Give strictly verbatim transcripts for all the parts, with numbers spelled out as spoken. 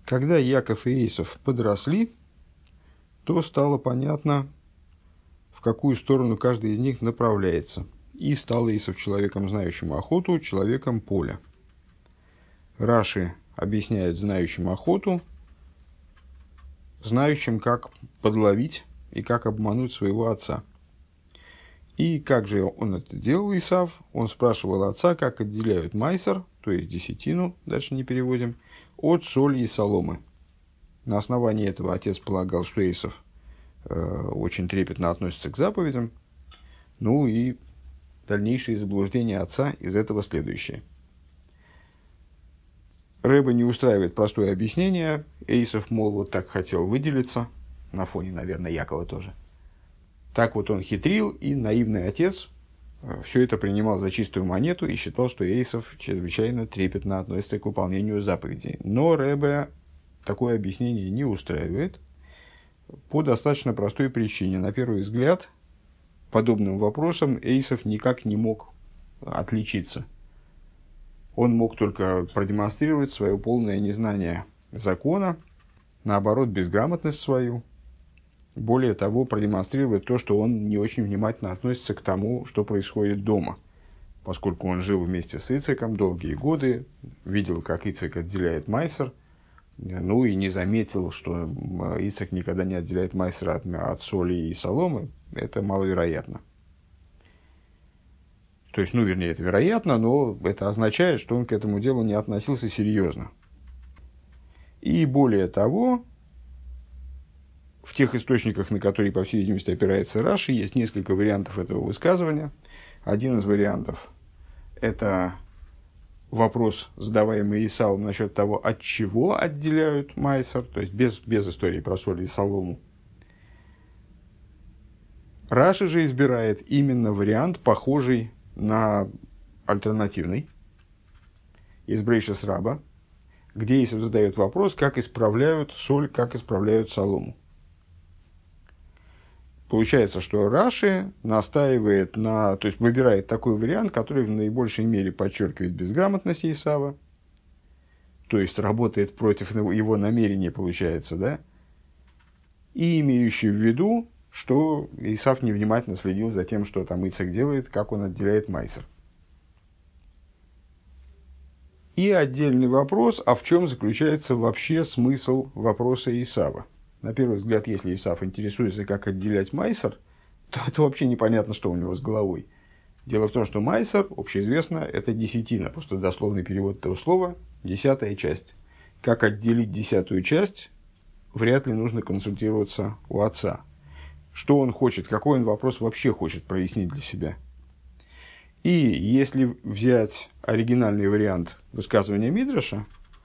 Когда Яков и Эйсов подросли, то стало понятно, в какую сторону каждый из них направляется. И стал Эйсов человеком, знающим охоту, человеком поля. Раши объясняет знающим охоту, знающим, как подловить и как обмануть своего отца. И как же он это делал, Исав? Он спрашивал отца, как отделяют майсер, то есть десятину, дальше не переводим, от соли и соломы. На основании этого отец полагал, что Исав э, очень трепетно относится к заповедям. Ну и дальнейшие заблуждения отца из этого следующее. Рэбе не устраивает простое объяснение. Эйсов, мол, вот так хотел выделиться, на фоне, наверное, Якова тоже. Так вот он хитрил, и наивный отец все это принимал за чистую монету и считал, что Эйсов чрезвычайно трепетно относится к выполнению заповедей. Но Рэбе такое объяснение не устраивает по достаточно простой причине. На первый взгляд, подобным вопросом Эйсов никак не мог отличиться. Он мог только продемонстрировать свое полное незнание закона, наоборот, безграмотность свою. Более того, продемонстрировать то, что он не очень внимательно относится к тому, что происходит дома. Поскольку он жил вместе с Ицеком долгие годы, видел, как Ицек отделяет майсер, ну и не заметил, что Ицек никогда не отделяет майсера от, от соли и соломы, это маловероятно. То есть, ну, вернее, это вероятно, но это означает, что он к этому делу не относился серьезно. И более того, в тех источниках, на которые, по всей видимости, опирается Раши, есть несколько вариантов этого высказывания. Один из вариантов – это вопрос, задаваемый Исавом насчет того, от чего отделяют майсер, то есть без, без истории про соль и солому. Раши же избирает именно вариант, похожий на альтернативный, из Брейшис Раба, где Исав задает вопрос, как исправляют соль, как исправляют солому. Получается, что Раши настаивает на, то есть выбирает такой вариант, который в наибольшей мере подчеркивает безграмотность Исава, то есть работает против его намерений, получается, да, и имеющий в виду, что Исав невнимательно следил за тем, что там Ицек делает, как он отделяет майсер. И отдельный вопрос, а в чем заключается вообще смысл вопроса Исава? На первый взгляд, если Исав интересуется, как отделять майсер, то это вообще непонятно, что у него с головой. Дело в том, что майсер, общеизвестно, это десятина, просто дословный перевод этого слова, десятая часть. Как отделить десятую часть, вряд ли нужно консультироваться у отца. Что он хочет, какой он вопрос вообще хочет прояснить для себя. И если взять оригинальный вариант высказывания Мидраша,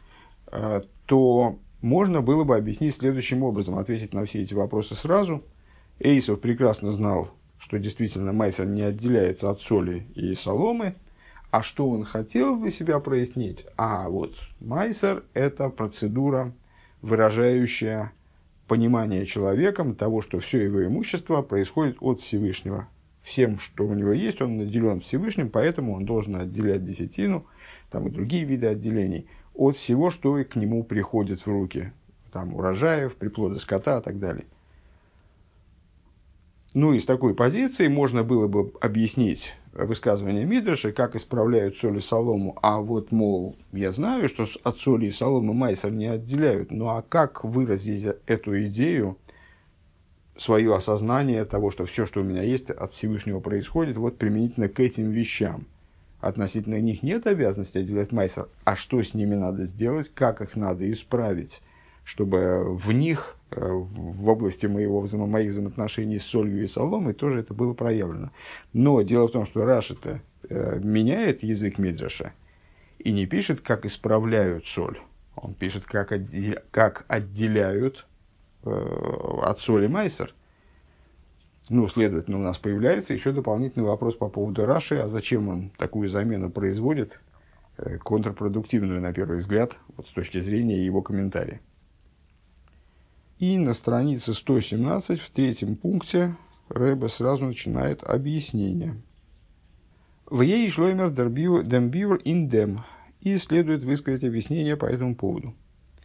то можно было бы объяснить следующим образом, ответить на все эти вопросы сразу. Эйсов прекрасно знал, что действительно майсер не отделяется от соли и соломы, а что он хотел для себя прояснить? А вот майсер – это процедура, выражающая понимание человеком того, что все его имущество происходит от Всевышнего. Всем, что у него есть, он наделен Всевышним, поэтому он должен отделять десятину, там и другие виды отделений, от всего, что к нему приходит в руки, там, урожаев, приплода скота и так далее. Ну, и с такой позиции можно было бы объяснить высказывание Мидраша, как исправляют соль и солому, а вот, мол, я знаю, что от соли и соломы майсер не отделяют, ну, а как выразить эту идею, свое осознание того, что все, что у меня есть, от Всевышнего происходит, вот применительно к этим вещам. Относительно них нет обязанности отделять майсер, а что с ними надо сделать, как их надо исправить, чтобы в них, в области моего, взаимо, моих взаимоотношений с солью и соломой, тоже это было проявлено. Но дело в том, что Раши-то э, меняет язык Мидраша и не пишет, как исправляют соль. Он пишет, как, отде, как отделяют э, от соли майсер. Ну, следовательно, у нас появляется еще дополнительный вопрос по поводу Раши, а зачем он такую замену производит, э, контрпродуктивную, на первый взгляд, вот с точки зрения его комментария. И на странице сто семнадцать, в третьем пункте, Рэбе сразу начинает объяснение. «В ей шлоймер дембивер ин дем». И следует высказать объяснение по этому поводу.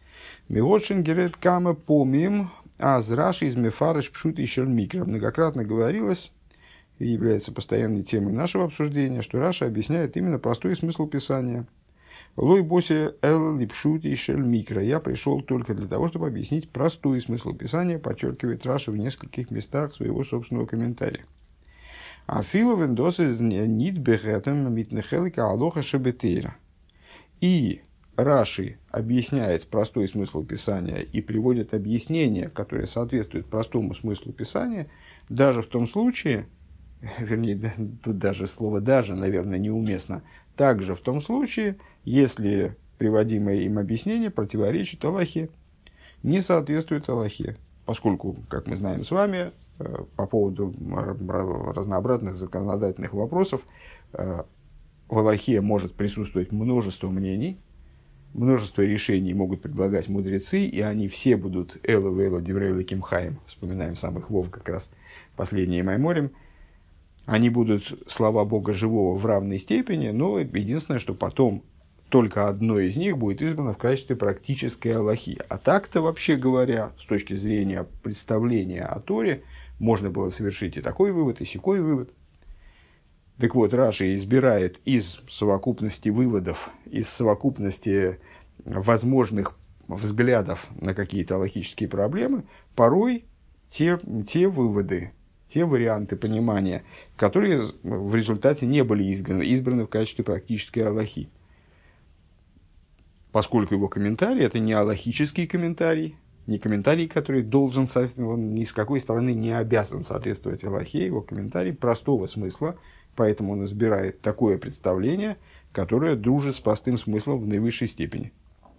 Миотшин герет кама помим, а зраши из мефарыш пшут еще микро. Многократно говорилось и является постоянной темой нашего обсуждения, что Раша объясняет именно простой смысл Писания. Лой боси эл липшут и шель микро. Я пришел только для того, чтобы объяснить простой смысл Писания, подчеркивает Раша в нескольких местах своего собственного комментария. А филу вендос из нит бехетем митнехелика алоха шебетейра. И Раши объясняет простой смысл Писания и приводит объяснение, которое соответствует простому смыслу Писания, даже в том случае, вернее, тут даже слово «даже», наверное, неуместно, также в том случае, если приводимое им объяснение противоречит Аллахе, не соответствует Аллахе, поскольку, как мы знаем с вами, по поводу разнообразных законодательных вопросов в Аллахе может присутствовать множество мнений, множество решений могут предлагать мудрецы, и они все будут «Элу вэлу диврейлы кимхаим», вспоминаем самых Вов как раз последние Майморим, они будут слова Бога живого в равной степени, но единственное, что потом только одно из них будет избрано в качестве практической алахи. А так-то, вообще говоря, с точки зрения представления о Торе, можно было совершить и такой вывод, и сякой вывод. Так вот, Раши избирает из совокупности выводов, из совокупности возможных взглядов на какие-то алахические проблемы, порой те, те выводы, те варианты понимания, которые в результате не были избраны, избраны в качестве практической алахи. Поскольку его комментарий – это не алахический комментарий, не комментарий, который должен, он ни с какой стороны не обязан соответствовать алахе, его комментарий простого смысла, поэтому он избирает такое представление, которое дружит с простым смыслом в наивысшей степени.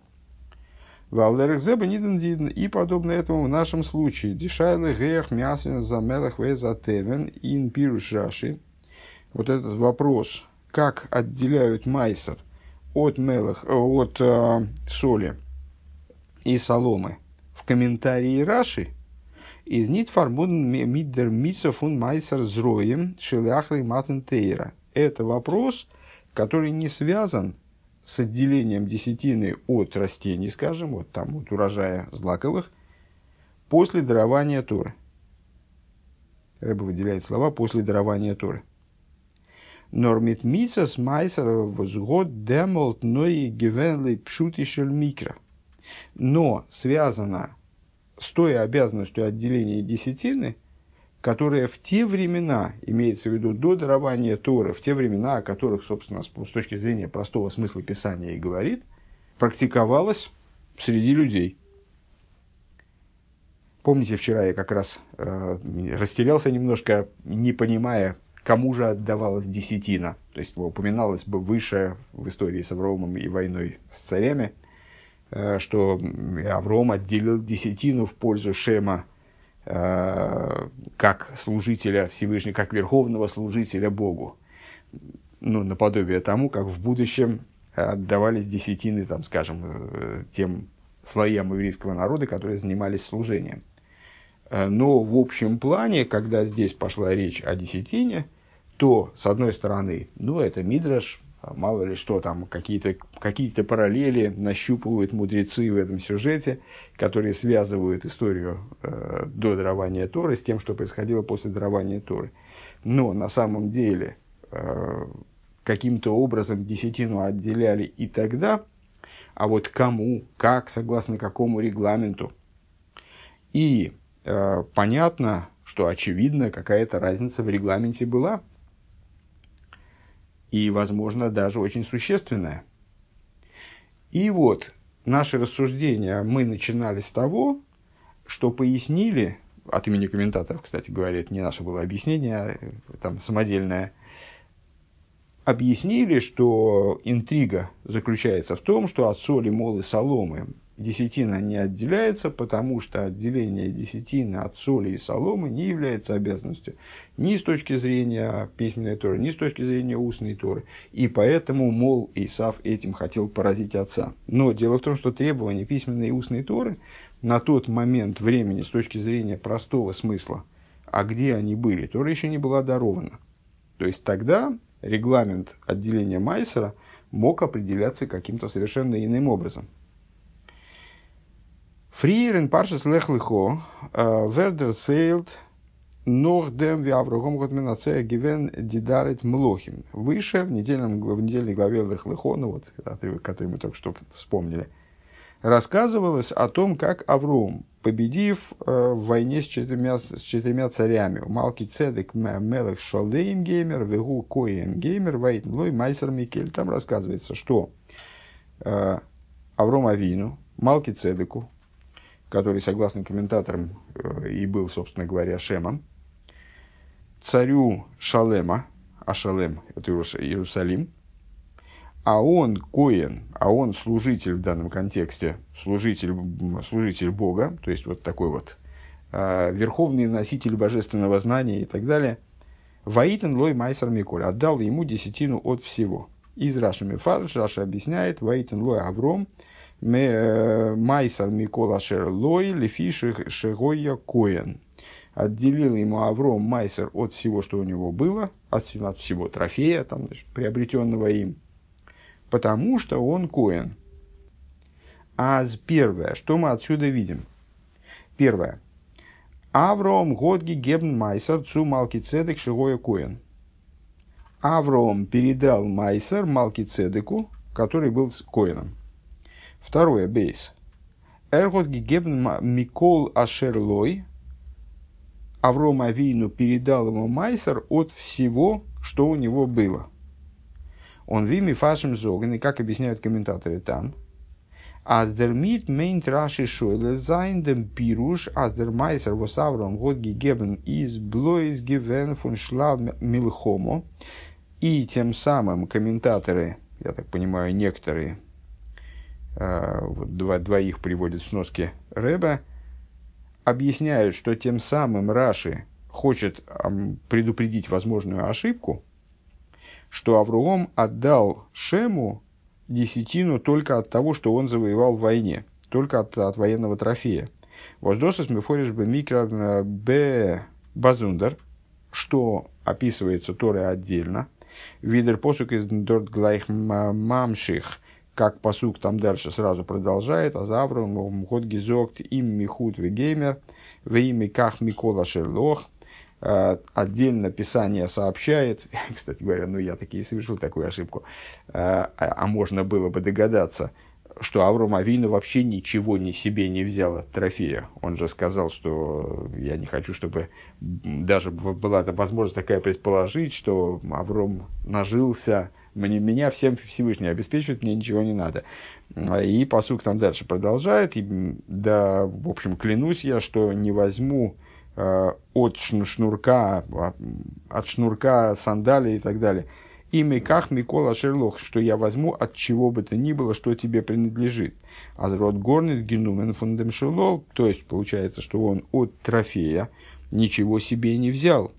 И подобно этому в нашем случае. Дишайлы гех мясен замелах везатевен ин пируш Раши. Вот этот вопрос, как отделяют майсер от, мелах, от э, соли и соломы в комментарии Раши, из нит фарбуден миддер митсо фун майсер зроем шелахры матен тейра. Это вопрос, который не связан с отделением десятины от растений, скажем, вот там от урожая злаковых, после дарования Торы. Рэбе выделяет слова «после дарования Торы». Нормит митсос майсер возгод демолт ной гевенли пшутишель микро. Но связано с той обязанностью отделения десятины, которая в те времена, имеется в виду до дарования Торы, в те времена, о которых, собственно, с точки зрения простого смысла Писания и говорит, практиковалась среди людей. Помните, вчера я как раз э, растерялся немножко, не понимая, кому же отдавалась десятина. То есть, упоминалось бы выше в истории с Авромом и войной с царями, э, что Авром отделил десятину в пользу Шема, как служителя Всевышнего, как верховного служителя Богу. Ну, наподобие тому, как в будущем отдавались десятины, там, скажем, тем слоям еврейского народа, которые занимались служением. Но в общем плане, когда здесь пошла речь о десятине, то, с одной стороны, ну, это мидраш, мало ли что там, какие-то, какие-то параллели нащупывают мудрецы в этом сюжете, которые связывают историю э, до дарования Торы с тем, что происходило после дарования Торы. Но на самом деле э, каким-то образом десятину отделяли и тогда, а вот кому, как, согласно какому регламенту. И э, понятно, что очевидно какая-то разница в регламенте была. И, возможно, даже очень существенная. И вот, наши рассуждения мы начинали с того, что пояснили, от имени комментаторов, кстати говоря, это не наше было объяснение, а там самодельное, объяснили, что интрига заключается в том, что от соли, молы, соломы десятина не отделяется, потому что отделение десятины от соли и соломы не является обязанностью ни с точки зрения письменной Торы, ни с точки зрения устной Торы. И поэтому, мол, Исав этим хотел поразить отца. Но дело в том, что требования письменной и устной Торы на тот момент времени с точки зрения простого смысла, а где они были, Тора еще не была дарована. То есть тогда регламент отделения майсера мог определяться каким-то совершенно иным образом. Фриерен паршас лех лихо, вердер сейлт, нох дем ви Аврогом готменацея гивен дидарит млохим. Выше, в, недельном, в недельной главе лех лихо, ну вот, отрывок, который мы только что вспомнили, рассказывалось о том, как Авром, победив э, в войне с четырьмя, с четырьмя царями, Малки Цедек, Мелех Шалдейм Геймер, Вегу Коэн Геймер, Вайтн Лой, Майсер Микель. Там рассказывается, что э, Авром Авину, Малки Цедеку, который, согласно комментаторам, э, и был, собственно говоря, Шемом, царю Шалема, а Шалем – это Иерусалим, а он коэн, а он служитель в данном контексте, служитель, служитель Бога, то есть вот такой вот э, верховный носитель божественного знания и так далее, Ваитен лой майсар миколь, отдал ему десятину от всего. Из Раши Мефарш, Раша объясняет, Ваитен лой Авром, майсар микол ашер лой, лефи шегойя коэн. Отделил ему Авром майсар от всего, что у него было, от всего трофея, там, значит, приобретенного им, потому что он коэн. А первое, что мы отсюда видим? Первое. Авром годги гебн майсер цу Малкицедек шигоя коэн. Авром передал майсер Малкицедеку, который был коэном. Второе. Бейс. Эргодги гебн микол ашерлой. Авром Авину передал ему майсер от всего, что у него было. Он вими фашем зоген, и как объясняют комментаторы там, аздермит мейнт раши шойле зайн дем пируш аздер майсер вос Авром год гегебен из блойс гивен фун шлав милхомо. И тем самым комментаторы, я так понимаю, некоторые, э, вот два, двоих приводят в сноске Ребе, объясняют, что тем самым Раши хочет э, предупредить возможную ошибку, что Авраам отдал Шему десятину только от того, что он завоевал в войне, только от, от военного трофея. Воздосус мефориш бе микро бе базундер, что описывается Торой отдельно. Видер посук из дорт глайх мамших, как посук там дальше сразу продолжает, а за Авраамом год гизокт им михут вегеймер, ve ими ках микола шерлох. Отдельно Писание сообщает, кстати говоря, ну я таки и совершил такую ошибку, а, а можно было бы догадаться, что Авром Авину вообще ничего ни себе не взял от трофея. Он же сказал, что я не хочу, чтобы даже была возможность такая предположить, что Авром нажился, мне, меня всем Всевышний обеспечивает, мне ничего не надо. И пасук там дальше продолжает, и, да, в общем, клянусь я, что не возьму от шнурка, от шнурка сандалии и так далее. И миках микола шерлох, что я возьму от чего бы то ни было, что тебе принадлежит. Азрот горнит генумен фундем шелол, то есть получается, что он от трофея ничего себе не взял.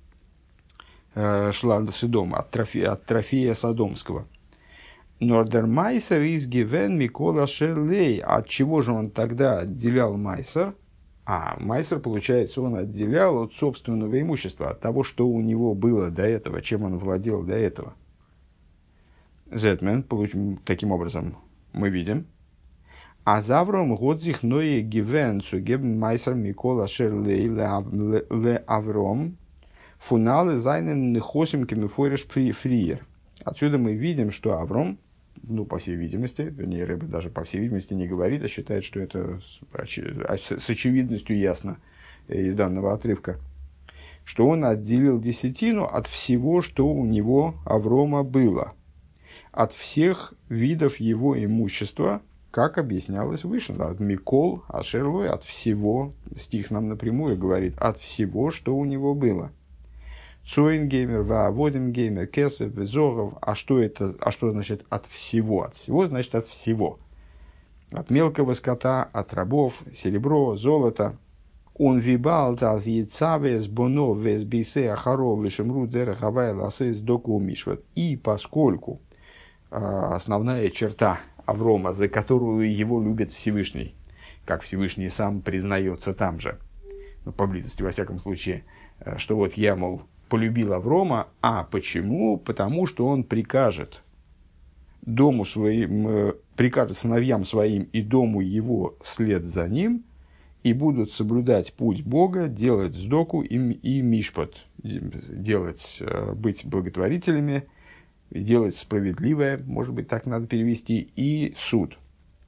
Шланда Содома, от трофея, от трофея содомского. Нордермайсер из гивен микола шерлей. От чего же он тогда отделял майсер? А майсер, получается, он отделял от собственного имущества, от того, что у него было до этого, чем он владел до этого. Зетмен, таким образом, мы видим. А завром годзих ное гивен цугебн майсер микола шерлей ле авром фуналы зайнен нехосим кемифориш фриер. Отсюда мы видим, что Авром, ну, по всей видимости, вернее, Ребе даже по всей видимости не говорит, а считает, что это с очевидностью ясно из данного отрывка, что он отделил десятину от всего, что у него, Аврома, было, от всех видов его имущества, как объяснялось выше, от Микол, Ашерлой, от всего, стих нам напрямую говорит, от всего, что у него было. Цоингеймер, Вааводингеймер, Кесев, Зогов. А что это? А что значит от всего? От всего значит от всего. От мелкого скота, от рабов, серебро, золото. Он вибал таз яйцавес боно вес бисе ахаров лишемру дерахавай ласес доку мишват. И поскольку э, основная черта Аврома, за которую его любит Всевышний, как Всевышний сам признается там же, ну, поблизости во всяком случае, э, что вот я, мол, полюбил Аврома, а почему? Потому что он прикажет дому своим, прикажет сыновьям своим и дому его след за ним, и будут соблюдать путь Бога, делать сдоку и, и мишпат, делать, быть благотворителями, делать справедливое, может быть, так надо перевести, и суд.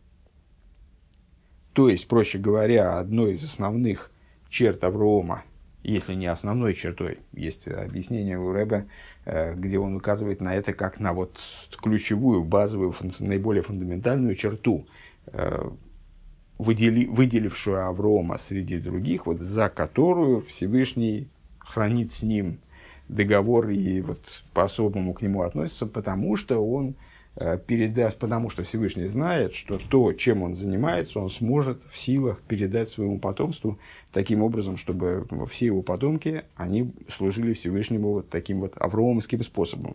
То есть, проще говоря, одной из основных черт Аврома, если не основной чертой, есть объяснение у Ребе, где он указывает на это как на вот ключевую, базовую, наиболее фундаментальную черту, выдели, выделившую Аврома среди других, вот, за которую Всевышний хранит с ним договор и вот по-особому к нему относится, потому что он передаст, потому что Всевышний знает, что то, чем он занимается, он сможет в силах передать своему потомству таким образом, чтобы все его потомки, они служили Всевышнему вот таким вот авромовским способом.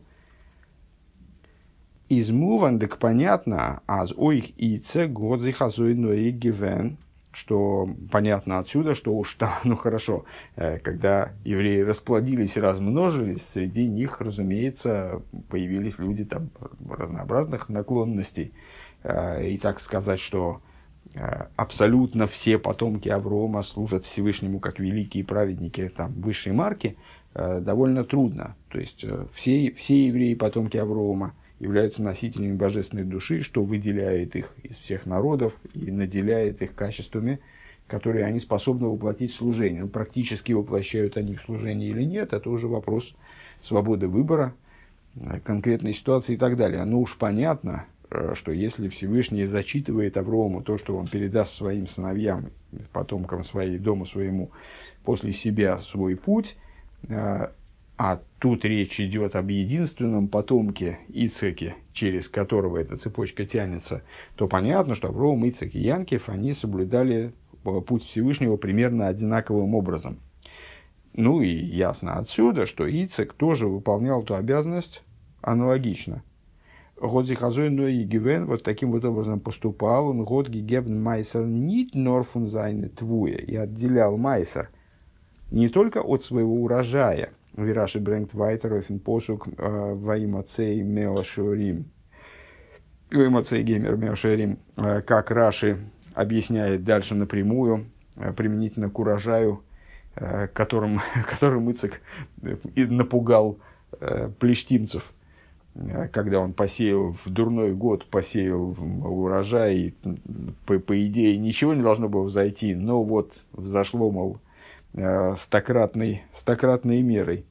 Из мувандек понятно, аз оих ице годзихазойной гивен, что понятно отсюда, что уж там, ну хорошо, когда евреи расплодились и размножились, среди них, разумеется, появились люди там разнообразных наклонностей. И так сказать, что абсолютно все потомки Аврома служат Всевышнему как великие праведники там, высшей марки, довольно трудно. То есть все, все евреи, потомки Аврома, являются носителями божественной души, что выделяет их из всех народов и наделяет их качествами, которые они способны воплотить в служении. Ну, практически воплощают они в служение или нет, это уже вопрос свободы выбора, конкретной ситуации и так далее. Но уж понятно, что если Всевышний зачитывает Аврому то, что он передаст своим сыновьям, потомкам своей, дому своему, после себя свой путь, а тут речь идет об единственном потомке Ицхаке, через которого эта цепочка тянется, то понятно, что Авром, Ицхак и Янкев, они соблюдали путь Всевышнего примерно одинаковым образом. Ну и ясно отсюда, что Ицхак тоже выполнял эту обязанность аналогично. Годзихазойной и Гивен вот таким вот образом поступал, он год гигебн майсер нит норфун зайны твуя, и отделял майсер не только от своего урожая, Вираши брэнгт вайтер офен посук ваимоцей меошурим. Ваимоцей геймер меошурим. Как Раши объясняет дальше напрямую, применительно к урожаю, которым, которым Ицхак напугал плештимцев, когда он посеял в дурной год, посеял урожай, и, по, по идее ничего не должно было взойти, но вот взошло, мол, стократной, стократной мерой.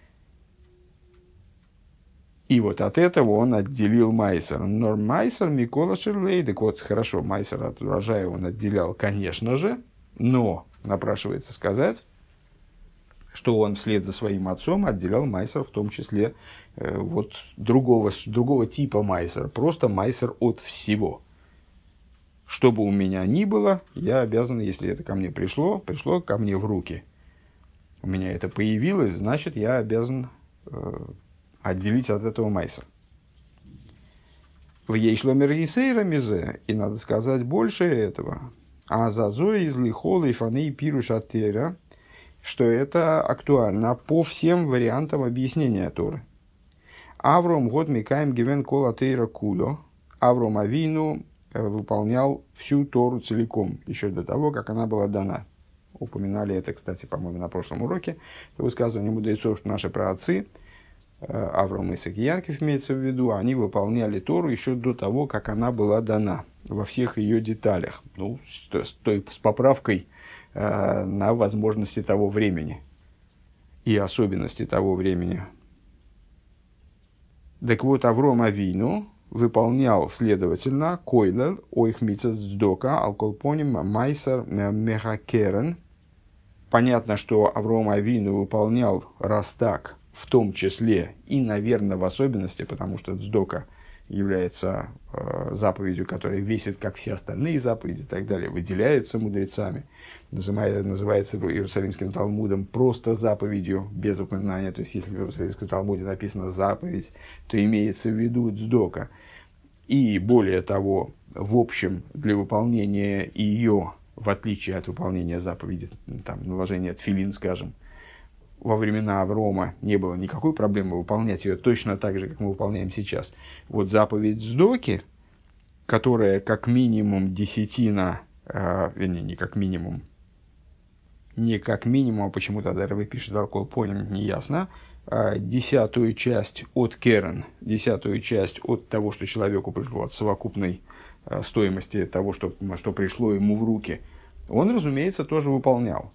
И вот от этого он отделил майсер. Но майсер Микола Шерлей, так вот, хорошо, майсер от урожая он отделял, конечно же, но напрашивается сказать, что он вслед за своим отцом отделял майсер, в том числе э, вот другого, другого типа майсер, просто майсер от всего. Что бы у меня ни было, я обязан, если это ко мне пришло, пришло ко мне в руки. У меня это появилось, значит, я обязан э, отделить от этого майсер. В Ейшломер Гисейра Мизе, и надо сказать больше этого, а зазой из Лихола и Фаны Пирушатера, что это актуально по всем вариантам объяснения Торы. Авром год Микаем Гивен Кола Тейра Куло, Авром Авину выполнял всю Тору целиком, еще до того, как она была дана. Упоминали это, кстати, по-моему, на прошлом уроке. Высказывание мудрецов, что наши праотцы, Авром, Ицхак и Янкев имеется в виду, они выполняли Тору еще до того, как она была дана, во всех ее деталях. Ну, с, с, той, с поправкой э, на возможности того времени и особенности того времени. Так вот, Авром Авину выполнял, следовательно, койлер, оих мицас дздока, алколпоним, майсер, мехакерен. Понятно, что Авром Авину выполнял раз так, в том числе и, наверное, в особенности, потому что дздока является э, заповедью, которая весит, как все остальные заповеди и так далее, выделяется мудрецами, называется, называется Иерусалимским Талмудом просто заповедью, без упоминания. То есть, если в Иерусалимском Талмуде написано заповедь, то имеется в виду дздока. И более того, в общем, для выполнения ее, в отличие от выполнения заповеди, там, наложения тфилин, скажем, во времена Аврома не было никакой проблемы выполнять ее точно так же, как мы выполняем сейчас. Вот заповедь Сдоки, которая как минимум десятина, э, вернее, не как минимум, не как минимум, а почему тогда Ребе пишет алкоголь, понял, не ясно, э, десятую часть от керен, десятую часть от того, что человеку пришло, от совокупной э, стоимости того, что, что пришло ему в руки, он, разумеется, тоже выполнял.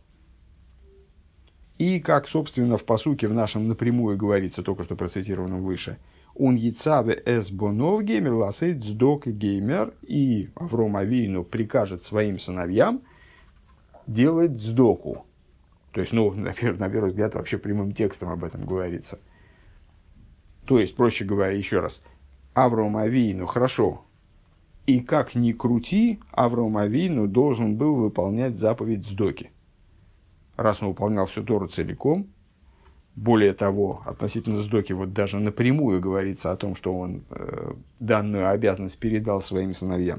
И, как, собственно, в пасуке в нашем напрямую говорится, только что процитированном выше, «Он яцаве эс бонов геймер ласейт сдок геймер», и Авром Авину прикажет своим сыновьям делать сдоку. То есть, ну, на первый, на первый взгляд, вообще прямым текстом об этом говорится. То есть, проще говоря, еще раз, Авром Авину, хорошо, и как ни крути, Авром Авину должен был выполнять заповедь сдоки. Раз он выполнял всю Тору целиком, более того, относительно сдоки, вот даже напрямую говорится о том, что он э, данную обязанность передал своим сыновьям.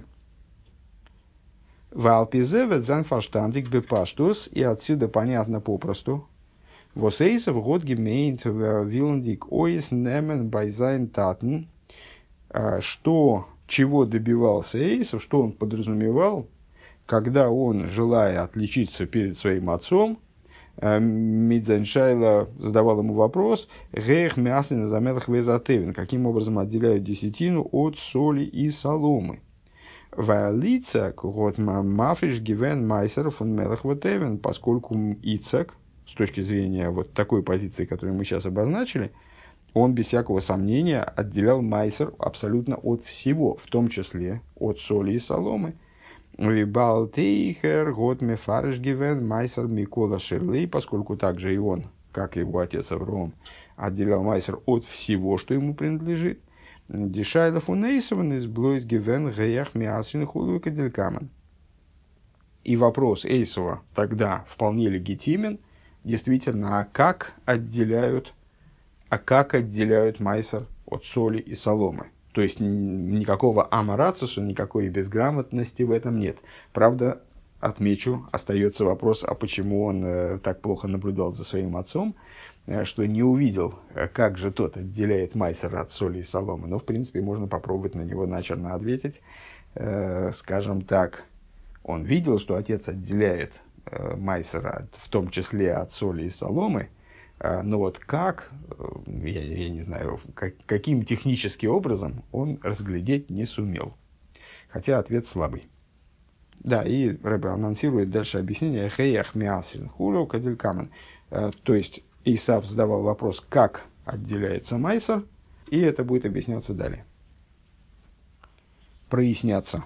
Валпизевет занфаштандик бепаштус, и отсюда понятно попросту. Восейсов год гемейнт виландик ойс немен байзайн татн, что, чего добивался Эйсов, что он подразумевал, когда он, желая отличиться перед своим отцом, Мидзаншайла задавал ему вопрос, «Гех мясен замелах везатевин», каким образом отделяют десятину от соли и соломы. «Ваалицак год мафриш гивен майсеров он мелах ватевин», поскольку Ицак, с точки зрения вот такой позиции, которую мы сейчас обозначили, он без всякого сомнения отделял майсер абсолютно от всего, в том числе от соли и соломы. Вибалтейхер год мефариш гивен майсер Микола Шерлей, поскольку также и он, как и его отец Авром, отделял майсер от всего, что ему принадлежит. Дешайлов унейсован из блойс гивен геях миасин хулука делькамен. И вопрос Эйсова тогда вполне легитимен, действительно, а как отделяют, а как отделяют майсер от соли и соломы? То есть никакого амарацуса, никакой безграмотности в этом нет. Правда, отмечу, остается вопрос, а почему он э, так плохо наблюдал за своим отцом, э, что не увидел, э, как же тот отделяет майсера от соли и соломы. Но, в принципе, можно попробовать на него начерно ответить. Э, скажем так, он видел, что отец отделяет э, майсера, в том числе от соли и соломы, но вот как, я, я не знаю, как, каким техническим образом он разглядеть не сумел. Хотя ответ слабый. Да, и Ребе анонсирует дальше объяснение. Хеях миасин хулу кадилькамен. То есть Исав задавал вопрос, как отделяется майсер, и это будет объясняться далее. Проясняться.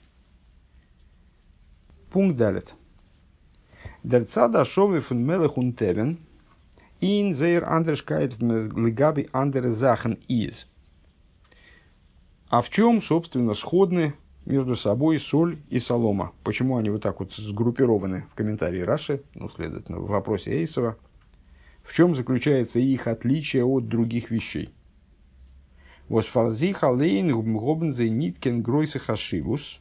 Пункт далит. Дерцада шовы фун мелех ун тевен. In their Underskeit legabi andere Sachen is. А в чем, собственно, сходны между собой соль и солома? Почему они вот так вот сгруппированы в комментарии Раши, ну, следовательно, в вопросе Эйсова? В чем заключается их отличие от других вещей? Восфарзих алейн гобнзе ниткен гройсе хашивус.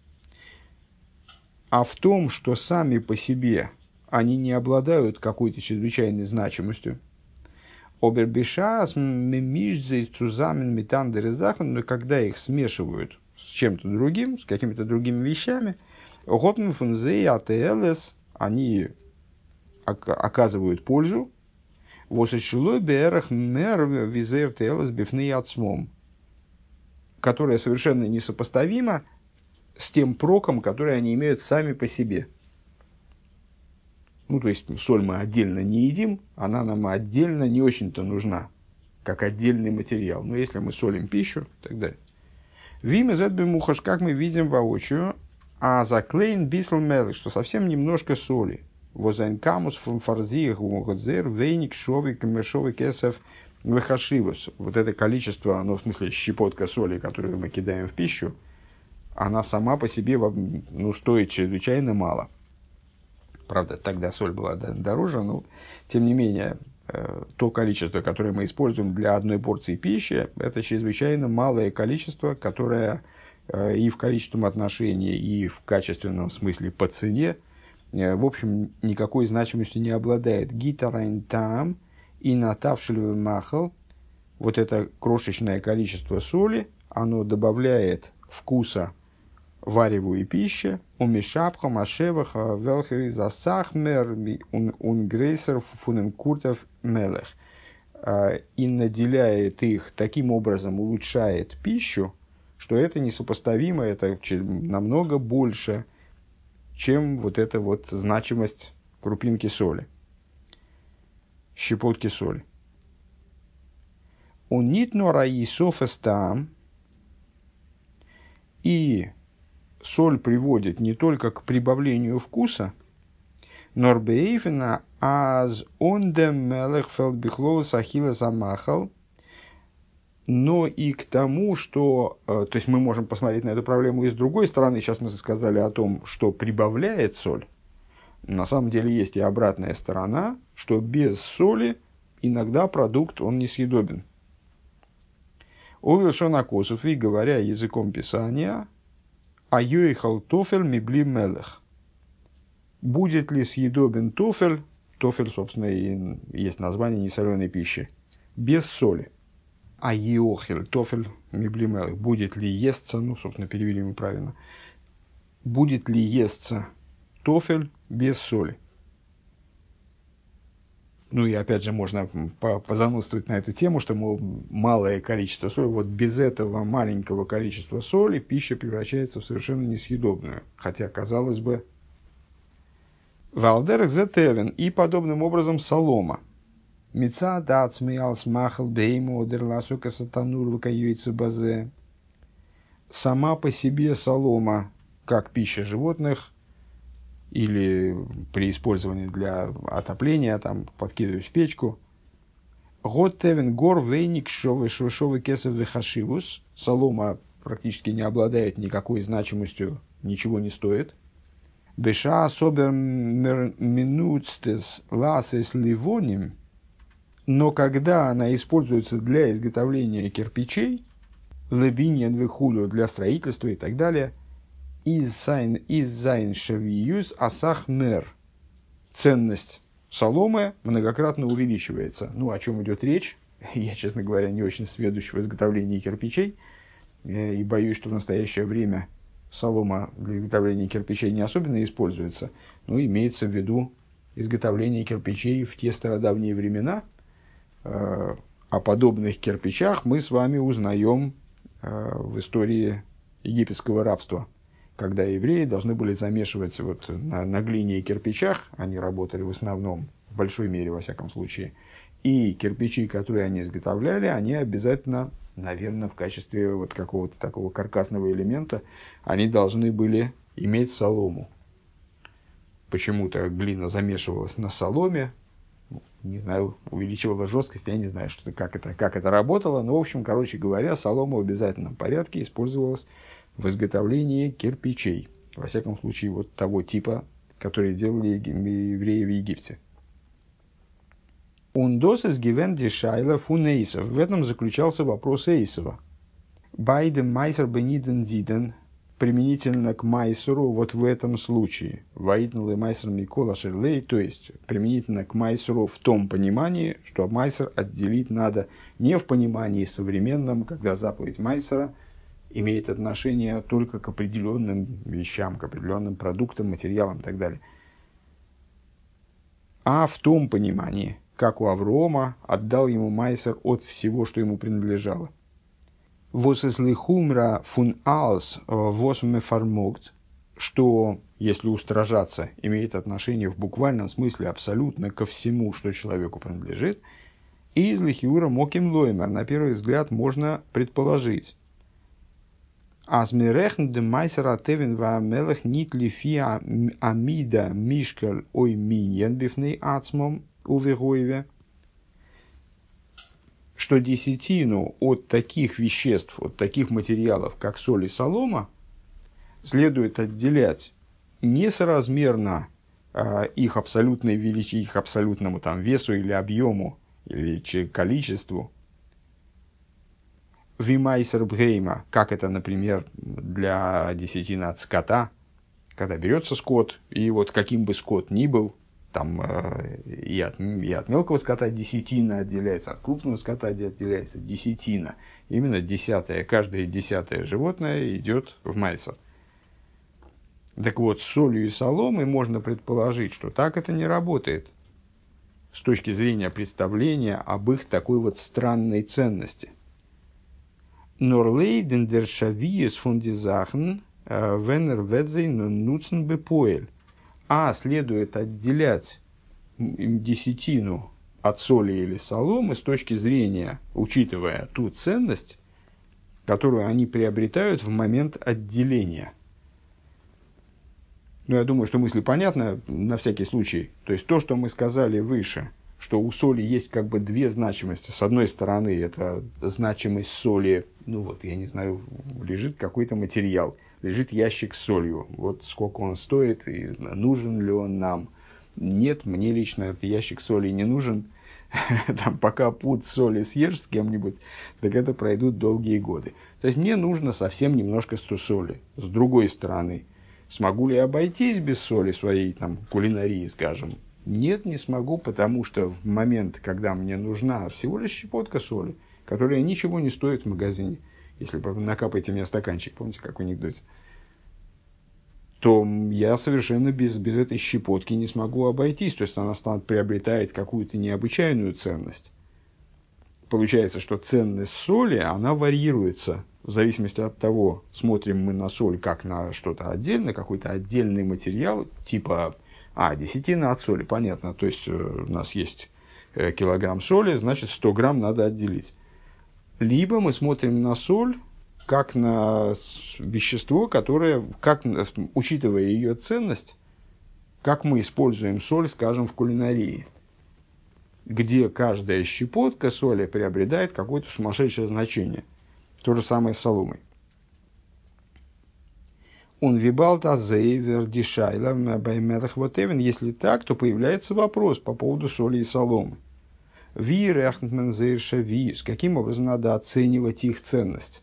А в том, что сами по себе они не обладают какой-то чрезвычайной значимостью. Обербишас мемижзей цузамен метандерезахан, но когда их смешивают с чем-то другим, с какими-то другими вещами, готмен фунзей АТЛС, они оказывают пользу. Восочелой берах мер визер ТЛС бифны ацмом, которая совершенно несопоставима с тем проком, который они имеют сами по себе. Ну, то есть, соль мы отдельно не едим, она нам отдельно не очень-то нужна, как отдельный материал. Но если мы солим пищу, и так далее. Вим из мухаш, как мы видим воочию, а заклейн бисл мелы, что совсем немножко соли. Возайн камус фон фарзиях угодзер вейник шовик мешовик кесов вехашивус. Вот это количество, ну, в смысле, щепотка соли, которую мы кидаем в пищу, она сама по себе, ну, стоит чрезвычайно мало. Правда, тогда соль была дороже, но, тем не менее, то количество, которое мы используем для одной порции пищи, это чрезвычайно малое количество, которое и в количественном отношении, и в качественном смысле по цене в общем, никакой значимостью не обладает. Гитарайн там и натавшельвы махал, вот это крошечное количество соли, оно добавляет вкуса вареву и пище, умешапха, машевах, велхери засахмер, унгрейсер, фуненкуртов, мелех. И наделяет их, таким образом улучшает пищу, что это несопоставимо, это намного больше, чем вот эта вот значимость крупинки соли, щепотки соли. Он нит нора и софестам, и соль приводит не только к прибавлению вкуса, норбеифена аз ондем мелехфелд бихлолос ахиллес амахал, но и к тому, что, то есть мы можем посмотреть на эту проблему и с другой стороны. Сейчас мы сказали о том, что прибавляет соль. На самом деле есть и обратная сторона, что без соли иногда продукт он несъедобен. Овилшона Косов, и говоря языком Писания, айоихал тофель мибли мелех. Будет ли съедобен тофель? Тофель, собственно, и есть название несоленой пищи. Без соли. Айохель, тофель, мибли мелех. Будет ли естся, ну, собственно, перевели мы правильно. Будет ли естся тофель без соли? Ну и опять же можно позанудствовать на эту тему, что, мол, малое количество соли, вот без этого маленького количества соли пища превращается в совершенно несъедобную. Хотя, казалось бы, валдерах зетевен, и подобным образом солома. Мица дацмиал смахал бейму одерласука сатанурвака юйца базе. Сама по себе солома, как пища животных, или при использовании для отопления, там, подкидывать в печку. Год тевен гор вейник шовы кесов вехашивус. Солома практически не обладает никакой значимостью, ничего не стоит. Беша особер минуцтес ласес ливоним. Но когда она используется для изготовления кирпичей, лебиньян вехулю, для строительства и так далее, из зайн шавиюз асах мер. Ценность соломы многократно увеличивается. Ну, о чем идет речь? Я, честно говоря, не очень сведущ в изготовлении кирпичей. И боюсь, что в настоящее время солома для изготовления кирпичей не особенно используется. Но имеется в виду изготовление кирпичей в те стародавние времена. О подобных кирпичах мы с вами узнаем в истории египетского рабства, когда евреи должны были замешивать вот на, на глине и кирпичах, они работали в основном, в большой мере, во всяком случае, и кирпичи, которые они изготовляли, они обязательно, наверное, в качестве вот какого-то такого каркасного элемента, они должны были иметь солому. Почему-то глина замешивалась на соломе, не знаю, увеличивала жесткость, я не знаю, что, как, это, как это работало, но, в общем, короче говоря, солома в обязательном порядке использовалась в изготовлении кирпичей. Во всяком случае, вот того типа, которые делали евреи в Египте. Ундосес гивен дешайла фун Эйсов. В этом заключался вопрос Эйсова. Байдем майсер бениден зиден, применительно к майсеру, вот в этом случае. Ваитнул и майсер Микола Шерлей, то есть применительно к майсеру в том понимании, что майсер отделить надо не в понимании современном, когда заповедь майсера имеет отношение только к определенным вещам, к определенным продуктам, материалам и так далее. А в том понимании, как у Аврома отдал ему майсер от всего, что ему принадлежало. «Восесли хумра фун алс восмефармогт», что, если устражаться, имеет отношение в буквальном смысле абсолютно ко всему, что человеку принадлежит, и из лихиура моким лоймер, на первый взгляд, можно предположить. «Азмирехн де майсера тевен ва мелех нит лифия амида мишкаль ой миньян бифней ацмом увегоеве», что десятину от таких веществ, от таких материалов, как соль и солома, следует отделять несоразмерно э, их абсолютной величине, их абсолютному там, весу или объему, или количеству. Вимайсер бгейма, как это, например, для десятины от скота, когда берется скот, и вот каким бы скот ни был, там э, и, от, и от мелкого скота десятина отделяется, от крупного скота отделяется десятина. Именно десятое, каждое десятое животное идет в майсер. Так вот, с солью и соломой можно предположить, что так это не работает с точки зрения представления об их такой вот странной ценности. Норлейден дер шавиес фон ди Sachen, wenn er wird sie nutzen bepoel. А следует отделять десятину от соли или соломы с точки зрения, учитывая ту ценность, которую они приобретают в момент отделения. Ну, я думаю, что мысль понятна на всякий случай. То есть, то, что мы сказали выше, что у соли есть как бы две значимости. С одной стороны, это значимость соли, ну вот, я не знаю, лежит какой-то материал, лежит ящик с солью. Вот сколько он стоит, и нужен ли он нам. Нет, мне лично ящик соли не нужен. Там, пока пуд соли съешь с кем-нибудь, так это пройдут долгие годы. То есть, мне нужно совсем немножко соли. С другой стороны, смогу ли я обойтись без соли своей там, кулинарии, скажем? Нет, не смогу, потому что в момент, когда мне нужна всего лишь щепотка соли, которая ничего не стоит в магазине, если вы накапаете мне стаканчик, помните, как в анекдоте, то я совершенно без, без этой щепотки не смогу обойтись. То есть, она приобретает какую-то необычайную ценность. Получается, что ценность соли, она варьируется в зависимости от того, смотрим мы на соль как на что-то отдельное, какой-то отдельный материал, типа, а, десятина от соли, понятно, то есть, у нас есть килограмм соли, значит, сто грамм надо отделить. Либо мы смотрим на соль как на вещество, которое, как, учитывая ее ценность, как мы используем соль, скажем, в кулинарии, где каждая щепотка соли приобретает какое-то сумасшедшее значение. То же самое с соломой. Он вибалта зейвер дишайла баймерах вотевен. Если так, то появляется вопрос по поводу соли и соломы. Ви рехнтмен зейрша ви. С каким образом надо оценивать их ценность?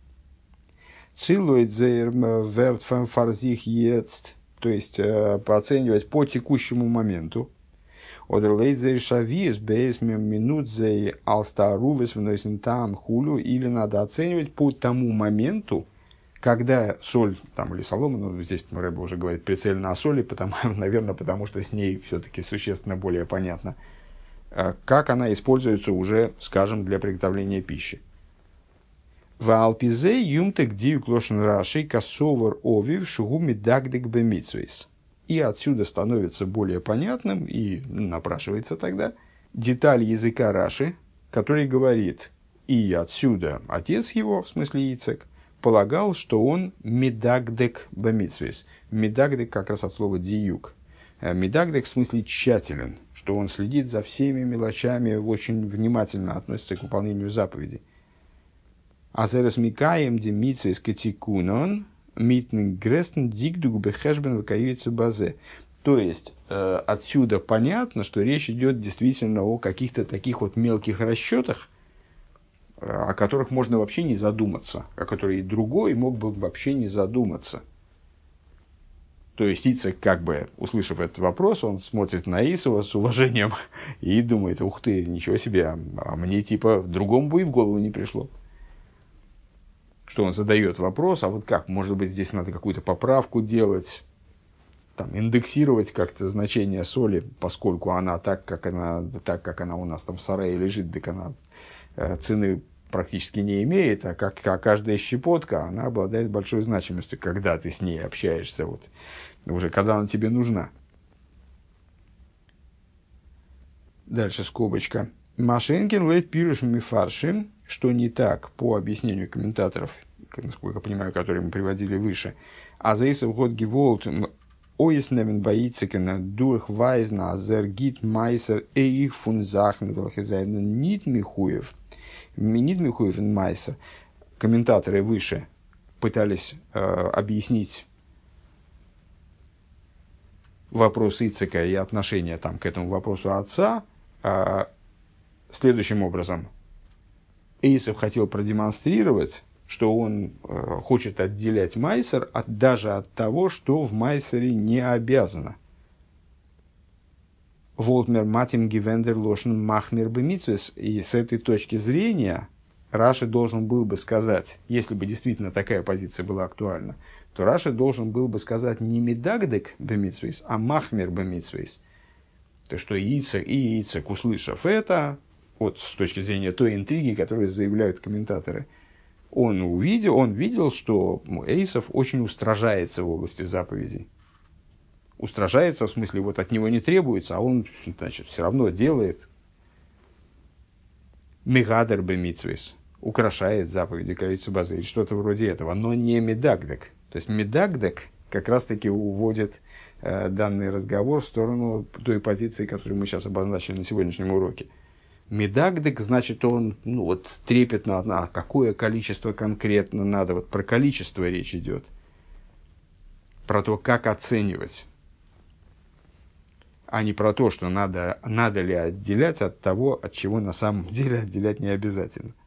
Цилует зейр верт фарзих ецт. То есть, пооценивать по текущему моменту. Одерлейт зейрша ви с бейсмем минут зей алстарувес вносин там хулю. Или надо оценивать по тому моменту, когда соль там, или солома, ну, здесь Рэбе уже говорит прицельно о соли, потому, наверное, потому что с ней все-таки существенно более понятно, как она используется уже, скажем, для приготовления пищи. В алпизе юмтек диюк лошен раши кассовар овив шугуми дагдек бемитсвейс. И отсюда становится более понятным, и напрашивается тогда, деталь языка Раши, который говорит, и отсюда отец его, в смысле Ицек, полагал, что он медагдек бамитсвейс. Медагдек как раз от слова диюк. Медагдек в смысле тщателен, что он следит за всеми мелочами, очень внимательно относится к выполнению заповедей. Азерес микаем ди митсвейс катикунон митн грестен дигдуг бехешбен вакаюется базе. То есть, э, отсюда понятно, что речь идет действительно о каких-то таких вот мелких расчетах, о которых можно вообще не задуматься, о которых и другой мог бы вообще не задуматься. То есть, Ицек, как бы, услышав этот вопрос, он смотрит на Исава с уважением и думает, ух ты, ничего себе, а мне типа другому бы и в голову не пришло. Что он задает вопрос, а вот как, может быть, здесь надо какую-то поправку делать, там, индексировать как-то значение соли, поскольку она так, как она, так, как она у нас там в сарае лежит, так она э, цены практически не имеет, а как, как каждая щепотка, она обладает большой значимостью, когда ты с ней общаешься, вот, уже когда она тебе нужна. Дальше скобочка. Машинкин лейт пируш мифарши, что не так, по объяснению комментаторов, насколько я понимаю, которые мы приводили выше. А за Исав год геволт ойснемен боицекена дурхвайзна азергит майсер эйх фун захн велхезайн нит михуев. Нит михуев майсер. Комментаторы выше пытались э, объяснить вопрос Ицека и отношение там, к этому вопросу отца э, следующим образом. Эйсов хотел продемонстрировать, что он э, хочет отделять майсер от, даже от того, что в майсере не обязано. Волтмер матим гивендер лошен махмер бемитсвес. И с этой точки зрения Раши должен был бы сказать, если бы действительно такая позиция была актуальна, то Раши должен был бы сказать не медагдек бемитсвес, а махмер бемитсвес. То, что Ицек и Ицек, услышав это, вот с точки зрения той интриги, которую заявляют комментаторы, он увидел, он видел, что Эйсов очень устражается в области заповедей. Устражается, в смысле, вот от него не требуется, а он, значит, все равно делает. Мегадер бемитсвес, украшает заповеди Кавицу Базель, что-то вроде этого, но не медагдек. То есть медагдек как раз-таки уводит э, данный разговор в сторону той позиции, которую мы сейчас обозначили на сегодняшнем уроке. Медагдек, значит, он ну, вот, трепетно, а какое количество конкретно надо, вот про количество речь идет, про то, как оценивать, а не про то, что надо, надо ли отделять от того, от чего на самом деле отделять не обязательно.